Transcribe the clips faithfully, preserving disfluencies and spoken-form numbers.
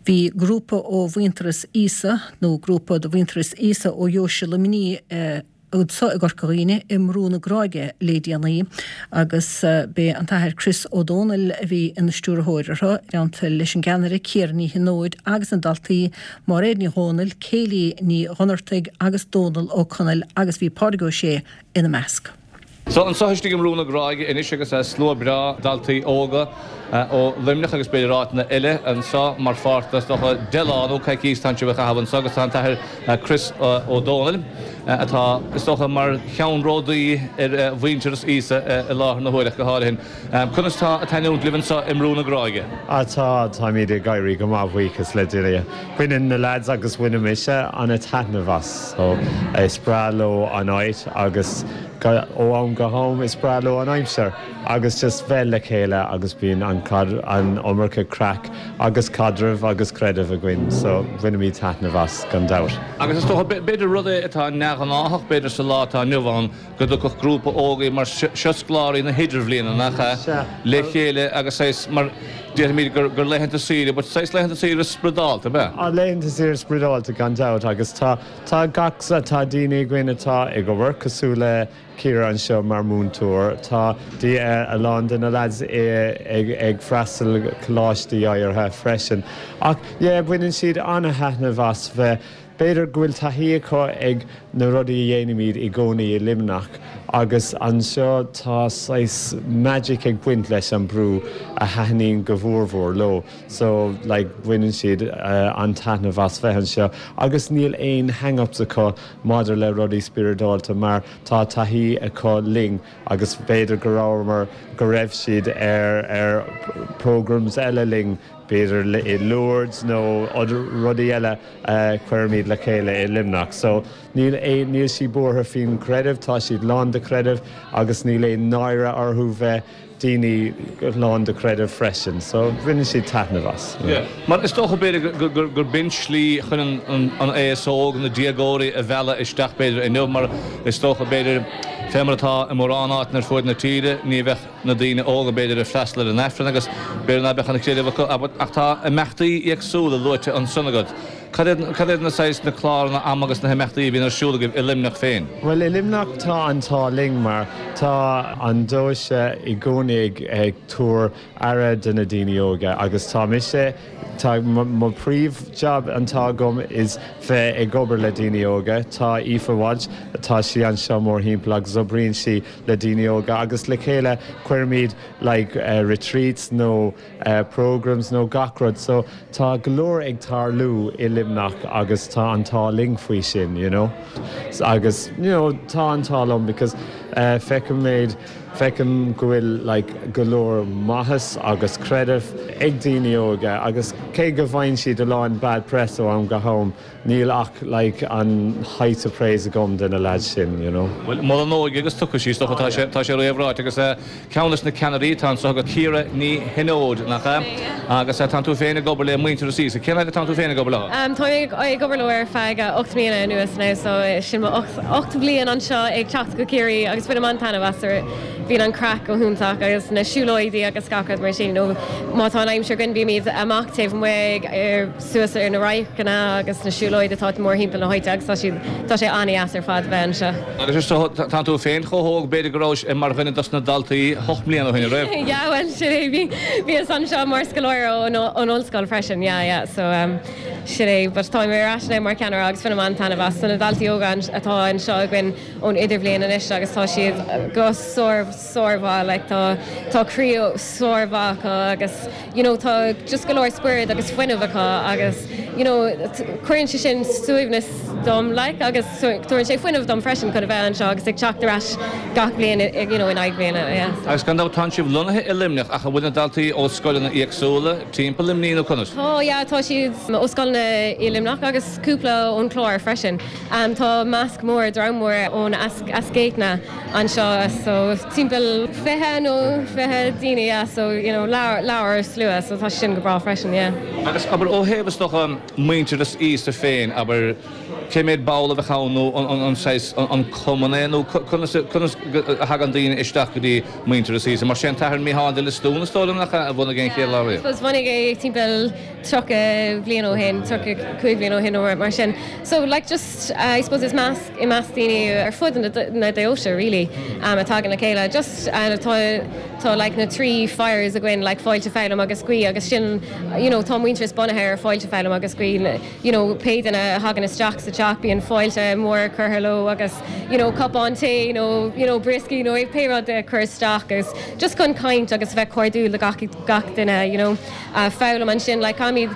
Bhí grúpa ó bhainteras Isa, nó grúpa do bhainteras Isa ó Jóise Lemní údsa a gorcaíine i mrúna gráige lédianaí agus be an tathir Chris O'Donnell bhí in stúr hóireatha reanta leis an ganara céarní hinóid agus an daltaí mar réad ní hónal céilí ní ghonartaigh agus Donal ó Conal agus bhí páirgó sé ina measc. So an soiste go mrúna gráige inis agus a sló bra daltaí óga ó limnach agus beidir ráitna ile an sa mar fartas docha deláú caicís tanse bhecha haban sagus an tathir Chris O'Donnell atá is docha mar cheanródaí ar bhainteras Isa i láthar na hóireach go háirhin. Chunastá a tainún liban sa imrúna gráige? Atá tá míad gaiirí go mábhuichas le duine. Bhuiinn na lads agus bhuiine mise an a taithna bhas. So is braló an áit agus ó an go hóm is braló an aimseir agus just bheith le chéile agus bíon an an omarcha crack agus cadrih agus credibh a gcuin, so bhuiine mí taithna bhas gan dabhar. Agus is tócha beidir rudé atá neach an áthach beidir sa látá nuamháin go do grúpa ógaí mar siosgláirí na hiidir bhbliana nacha le chéile agus éis mar Dír mí gur leihananta síre, but seis leihananta síre spredáilta be? Á leihananta síre spredáilta gan dabhar agus tá tá gachsa tá daoine gcuine atá ag go bhar cosú le Ciara an seo mar múntúir, tá dí a London a lads ag ag freistal coláistí áirtha freisin. Ach, yeah, bhuiinn siad anna heithna bhas bheith beidir ghfuil taithí acu ag na rudaí dhéanamíad i gcónaí i limnach agus an seo tá sais magic ag buint leis an brú a haithnín go bhórmhór lo. So, like, bhuiinn siad uh, an taithna bhas bheithan seo. Agus níl aon hang-ups acu maidir le rudaí spiridáilta mar tá taithí acu ling agus beidir go rámar go raibh siad ar ar programs eile ling beidir i Lourdes nó rudaí eile chuirmíad le chéile i limnach. So níl é níl si bortha fin credibh, tá siad lán de credibh agus níl é náire orthú bheith daoine lán de credibh freisin. So bhuiinn siad taithna bhas. Mar is tócha beidir gur bin slí chun an A S O na diagóirí a bheile isteach beidir i nu mar is tócha beidir fémartá i mórránáit nar fuid na tíre, ní bheith na daoine óga beidir a freistal an efran agus beidir na bechan na chéadh ach tá a mechtaí agsúla luite an sunnagad. Cadéad na sais na chláirna am agus na himechtaí bhíon arsúla i limnach féin? Well, i limnach tá antá ling mar tá an dóise i gcónaigh ag túr ara den na daoine óga agus tá mise tá mo príomh job antá gom is bheith ag gobar le daoine óga, tá Aoife Walsh tá si an seo mór hímpla agus bríonn si le daoine óga agus le chéile chuirmíad like uh, retreats nó uh, programs nó gachrod, so tá glór ag tarlú i limnach agus tá antá ling faoi sin, you know. So, agus, you know, tá antá lom because uh, fecin méid fecin go bhfuil like golóir maithas agus credibh ag daoine óga agus cé go bhain siad a láin bad press ó an go hóm níl ach like an height of praise a gom den a lad sin, you know. Well, má an óig agus tucha sí stocha tá sé tá sé réomhráid agus ceannas na Canarí tá so go Ciara ní hinóid nach agus tá tú féinna gobar le muintear sí, so cén tá tú féinna gobar le? Um, tá ag gobar leir feig ocht míle nuas now, so sin ocht blian an seo ag teach go Ciarí agus fuidir man tanna bhasar bhín an crack ó húntaach agus na siúlóidí agus scacad mar sin nó má tá aimseir gon bí míad amach taobh muig ar suas ar na raichanna agus na siúlóid atá mór himpa na hoite agus tá sé aní as ar fad bhein se. Agus is tá tú féin chothóg beidir goráis i mar bhaine na daltaí hocht bliana ó hinna raibh? Ja, well, sé bhí san seo mar scoláir ón ollscoil freisin, ja, ja, so um, sé but tá mé rasna mar ceanar agus fanna man tanna bhas sanna daltaí óga atá an seo gin ón idir bliana inis agus tá siad go sór sórbha like tá tá crío sórbha agus you know tá just go leir spirit agus fuinmhacha agus you know cuirann sé sin suaimhnas dom like agus tuarann sé fuinmh dom freisin chun bheith an seo agus ag teachtarás gach blian you know in aig bliana yeah. Agus gan tá sibh lunathe i limnach a bhfuil na daltaí ó scoilna íagsúla timp limní nó conas? Ó ja, tá siad ó scoilna i limnach agus cúpla ón chlár freisin. Um, tá measc mór dramór ón ascéitna an seo so timppel fethe nó fethe daoine, yeah, so you know leabhar slua, so tá sin go bra freisin, yeah. Agus aber ó hebhas doch an muintear is íos a féin, aber céméid bála bheith chaú an cumanéú chuna hagan daoine isteach go dtí muintear sí, mar sé tair míá de le stúna stólacha a bhna gé chéad lá. Bs bhanig é timppel tro blian ó hen, tro chuig blian ó hin ó mar sin. So like just uh, I suppose is mas i mas daoine ar fud na déoise really um, a tagan le chéile just uh, tá tá like na trí fires a gin like fáilte fém agus scuí agus sin you know tá muintear bonathe ar fáilte fém agus scuí you know péidir a hagan isteach sa teach bíon fáilte mór chutheló agus you know cupán té you know you know brisky you know ag pérád de chur isteach agus just chun caint agus bheith cuairú le gach gach duine you know uh, fálam an sin like camid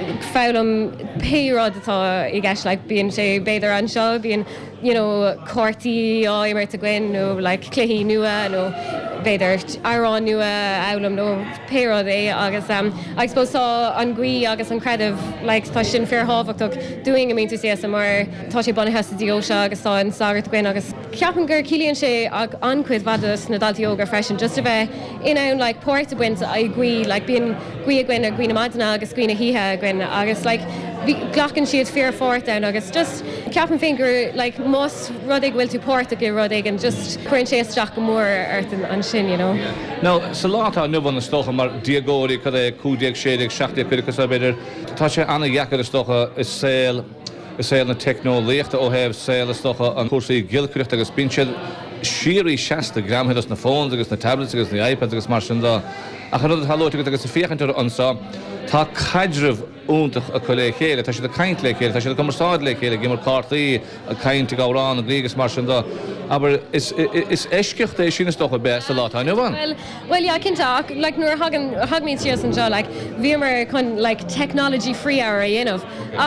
fálam pérád atá i gceis like bíon sé béidir an seo bíon you know cortaí á imar a gin nó like cluichí nua nó beidir arán nua elam nó pérád é agus um, I suppose tá an gcuí agus an creative like tá sin fear hábhachtach doing a mínta sé mar tá sé buna heasta dío se agus tá an sagart gin agus ceapan gur cílíonn sé ag ancuid vadas na daltaíoga freisin just a bheith in ann like póirta buint a gcuí like bíon gcuí a gin a gcuoine maidana agus gcuoine hithe gin agus like glachan siad fear fort down agus just ceapan finger like most rudig bhfuil tú póirta go rudig and just chuann sé isteach go mór airt an sin, you know. No, sa látá nubhan na stocha mar diagóí cad é cúdaíag séideag seachtaí chuideachas a beidir tá sé anna dheicead stocha is saoil is saoil na technolaíochta ó hebh saoil stocha an cuasaí gilcreacht agus bíonn siarí seasta gramhéadas na fóns agus na tablets agus na iPads agus mar sin dá a chu hallóide agus a fiochantar ansá tá caidrih úntaach a chu le chéile, tá sé a caint le chéile, tá sé a gomarsáid le chéile, gimar cartaí a caint gárán a grígus mar sin dá. Aber is is eisceocht é sin stocha be sa látá nuhan? Well, well yeah, cinnteach, like nuair hagan hagmín sios an seo, like bhímar chun like technology free hour a dhéanamh.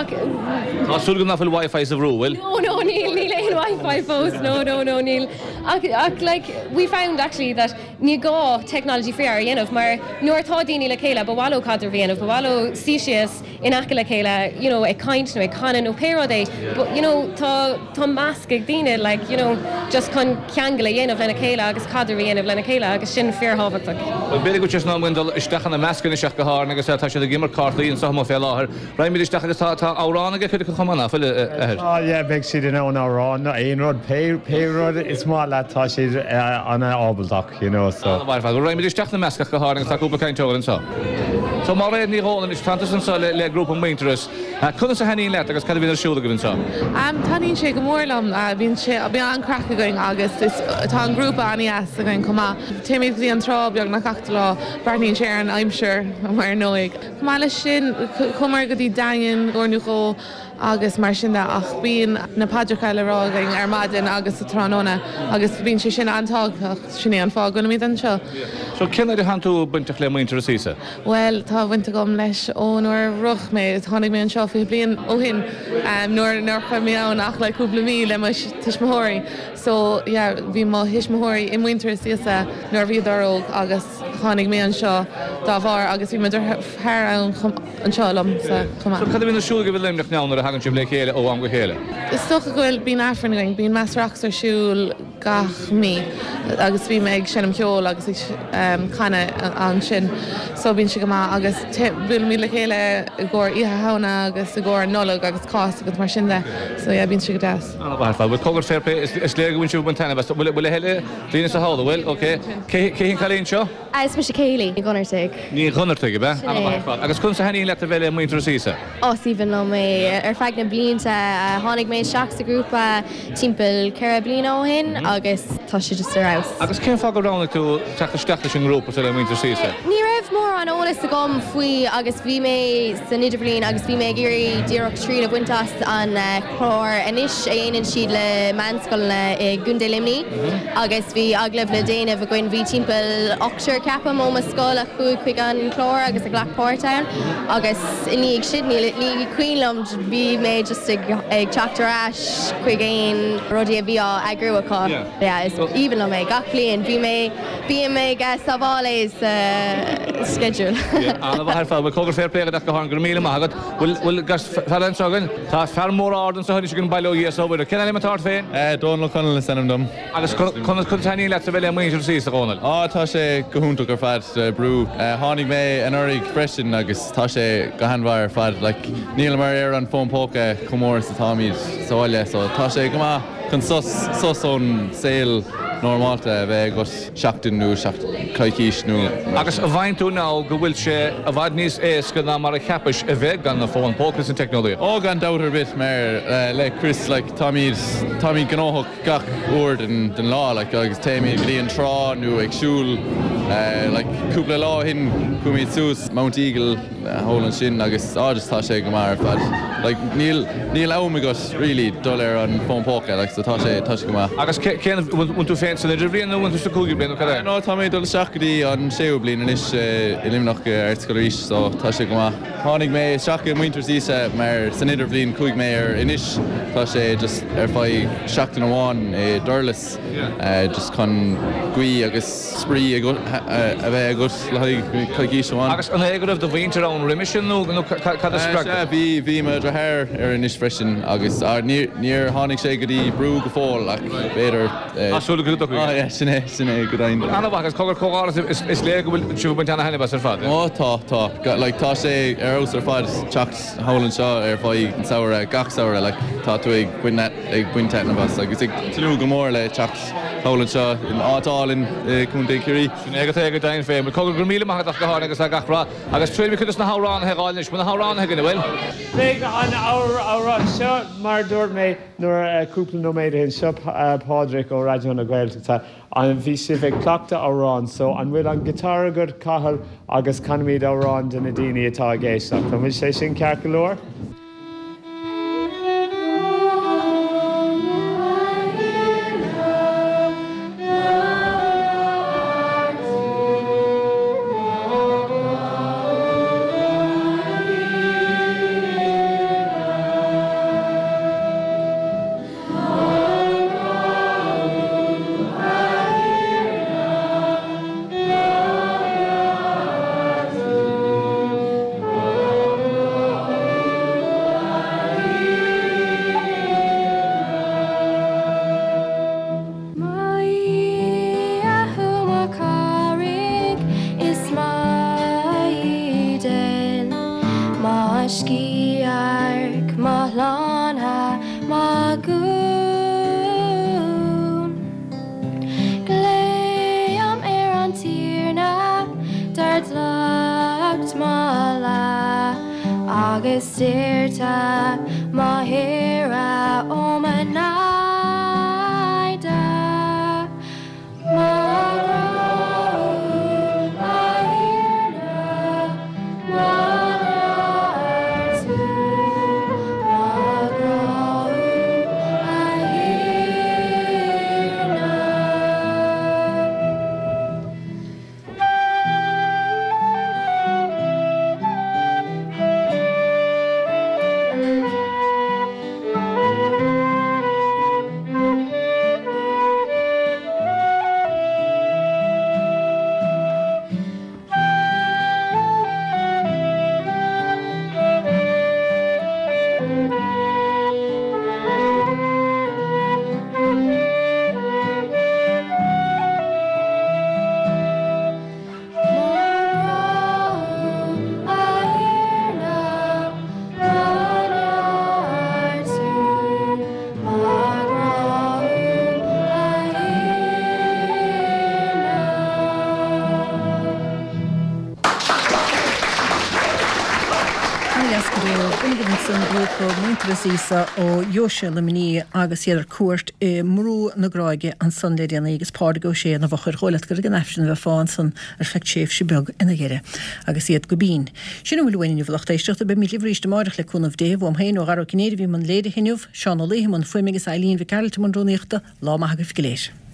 Tá súlgan na fuil Wi-Fi sa bhrú, No, no, Neil, Neil éon Wi-Fi post, no, no, no, Neil. Ach, ach, like, we found actually that ní gá technology free hour a dhéanamh, mar nuair tá daoine le chéile, ba bhalo cadar bhíanamh, ba bhalo sísias in acha le chéile, you know, ag caint nó ag canan nó pérád é, but, you know, tá tá másc ag daoine, like, you know, just chun ceangla dhéanamh lena chéile agus cadar dhéanamh lena chéile agus sin fear hábhachtach. Well, beidir go just ná muindal isteach na meascan isteach go háir agus tá sé a gimar cartaí an sama fé láthair. Raimid isteach agus tá árán aige chuide go chumanna fuil ahir. Ah, yeah, beg siad in ón árán, aon rud péród is má le tá siad anna ábaltach, you know, so. Ah, bhairfad, raimid isteach na meascach go háir agus tá cúpla caint teogan sa. So mar réad ní hólan is fantas an sa le grúpa muinteras. Chuna sa henín leat agus cad bhíon siúla go bhín sa? Tánín sé go mórlam bhín sé bhí an cracha going agus tá an grúpa aní as a going comá. Téimiid bhí an trá beag na cachta lá barnín sé an aimseir mar nóig. Comá lei sin cumar go dtí dain ornúchó agus mar sin ach bíon na padracha le rá going armadan agus a tránóna agus bhín sé sin antág sinné an fá gona míad an seo. So cinna de hanú buinte le muinteras ísa? Well, tá bhainte gom leis ónúair ruch mé tháinig mé an seo fí blion ó hin nuair nuair chu mé an ach le cúpla mí le tuismóirí. So bhí má hisismóirí i muinteras ísa nuair bhí daróg agus tháinig mé an seo dá bhar agus bhí meidir thar an seolam sa chumá. So cad bhíon siúla go bhfuil limneach neánar a hagann sibh le chéile ó am go chéile? Is stocha gohfuil bíon afranning, bíon measarachtar siúil gach mí agus bhí me ag sinam ceol agus chana an sin. So bíon si go má agus bhfuil mí le chéile i gcóir ihe hána agus i gcóir nólag agus cás agus mar sin de. So yeah, bíon si go deas. Ah, bhairfad, bhfuil cogur fair play is léir go bhain siúil buinteanna, bhfuil heile lína sa hála bhfuil, OK. Céhín chalíonn seo? Is me sé céilí, ní gunartaigh. Ní gunartaigh, be? Agus chun sa henín leat a bheile muinteras ísa? Os even lo mé ar feag na blianta tháinig mé seach sa grúpa timpeall ceithre bliana ó hin agus tá sé just arás. Agus cén fá go ránach tú teachta steachta sin grúpa sa le muinteras ísa? Ní raibh mór an ólas a gom faoi agus bhí mé san idir blion agus bhí mé géirí díreach trí a buintas an chlór inis a dhéanann siad le manscoil i Gúnda Limní agus bhí aglah le déanamh a gcuin bhí timpeall ochtar ceapam ó mascóil a chuig chuig an chlór agus a ghlachpáirteann agus iní ag siad ní cuilam bhí mé just ag teachtarráis chuig éon rudí a bhí á agrú aá Yeah, is even on me gach blian bhí mé bí mé saváis schedule. Anna bhar fá cogur fair play ach go hán gur míle mágad bhfuil bhfuil gas faran sagan tá fermór ádan sa hadish gon bailo yes over ken any matart féin eh don lo conal sanam dom agus kon kon tani let bele muintir sí sa gonal ah tá sé gohuntu gur fad brew hánig mé an orig freshen agus tá sé gohanvar fad like níl mar ar an phone poke comór sa támid sáile so tá sé go má chun sos sos on sale normalta bheith gus seachtain nó caiicís nó agus a bhain tú ná go bhfuil sé a bhaid níos éasca ná mar a cheapis a bheith gan na fón pócas an technológia. Ó gan dátar bit mar le Chris like Tommy's Tommy gnóthach gach úr den den lá like agus téimi líon trá nó agsúil like cúpla lá hin cumid sús Mount Eagle hólan sin agus ádas tá sé go mar fad like níl níl ámagus really dul ar an fón póca like so tá sé tá sé go mar. Agus cén bhain tú féin sa idir bblion nó bhain tú sa cúgi blian ó cadé? No tá mé dul seachgadí an séú blian inis ilimnach artscoilís so tá sé go mar. Tháinig mé seacha muintir sísa mar san idir bblion cúig mé ar inis tá sé just ar fáid seachtain amháin é dorlas just chun guí agus sprí a bheith agus le caiigís amháin. Agus an éigeibh do bhaintear an riimiisisin nó cad a spre? Bhí bhí me drathir ar inis freisin agus níor tháinig sé go dtí brú go fáil ach béidir Asúla go Ah, sinné sinné go dain. Anna bhagus cogur cógáras is lé go bhfuil siú baint anna henna ar fad. Ó tá tá like tá sé ar os ar fad teacht hálan seo ar fáid an saoire gach saoire like tá tú ag buine ag buinte na bas agus ag tú go mór le teacht hálan seo in átáilin chun dé curí. Sinné go go dain féin, cogur go míle maithe go hána agus a gachrá agus tríimi chudas na hárán heáilnis mu na hárán he gine bhfuil. Bé an árán seo mar dúir mé nuair cúpla nó méid hin seo Pádraig ó Radio na Gaeltachta an bhí si bheith cleachta árán, so an bhfuil an gitar agur cathal agus canmíad árán den na daoine atá a géisteach. Tá bhfuil sé sin ceart go leor? Ísa ó Joise le miní agus iadidir cuairt i mrú na gráige an sunléidirna agus páda go sé na bhachar choileat go an efsin bheith fáin san ar feic séh si beag ina gheire agus iad go bín. Sinna bhfuil bhaine bhlacht éisteachta be mí libríiste máireach le cúnmh déh am héin ó gar cinéidir bhí man léide hinniuh, Seán ó léhi man fuimigus Eileen bhí Carolta man róníochta lá maithe go fi léir.